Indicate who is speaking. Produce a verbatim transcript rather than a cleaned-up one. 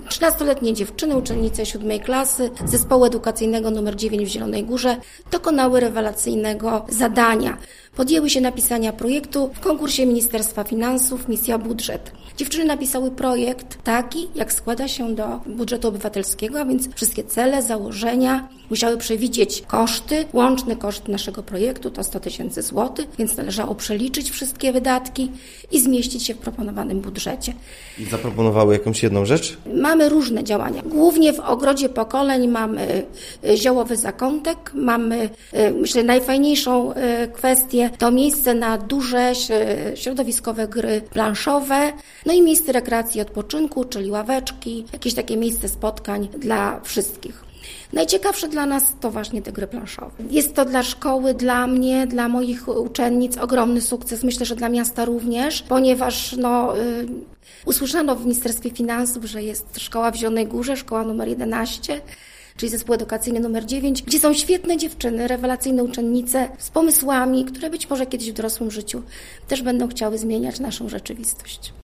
Speaker 1: trzynastoletnie dziewczyny, uczennice siódmej klasy Zespołu Edukacyjnego numer dziewięć w Zielonej Górze dokonały rewelacyjnego zadania. Podjęły się napisania projektu w konkursie Ministerstwa Finansów Misja Budżet. Dziewczyny napisały projekt taki, jak składa się do budżetu obywatelskiego, a więc wszystkie cele, założenia. Musiały przewidzieć koszty. Łączny koszt naszego projektu to sto tysięcy złotych, więc należało przeliczyć wszystkie wydatki i zmieścić się w proponowanym budżecie.
Speaker 2: I zaproponowały jakąś jedną rzecz?
Speaker 1: Mamy różne działania. Głównie w Ogrodzie Pokoleń mamy ziołowy zakątek, mamy, myślę, najfajniejszą kwestię to miejsce na duże środowiskowe gry planszowe, no i miejsce rekreacji i odpoczynku, czyli ławeczki, jakieś takie miejsce spotkań dla wszystkich. Najciekawsze dla nas to właśnie te gry planszowe. Jest to dla szkoły, dla mnie, dla moich uczennic ogromny sukces. Myślę, że dla miasta również, ponieważ no, y, usłyszano w Ministerstwie Finansów, że jest szkoła w Zielonej Górze, szkoła numer jedenaście, czyli zespół edukacyjny numer dziewięć, gdzie są świetne dziewczyny, rewelacyjne uczennice z pomysłami, które być może kiedyś w dorosłym życiu też będą chciały zmieniać naszą rzeczywistość.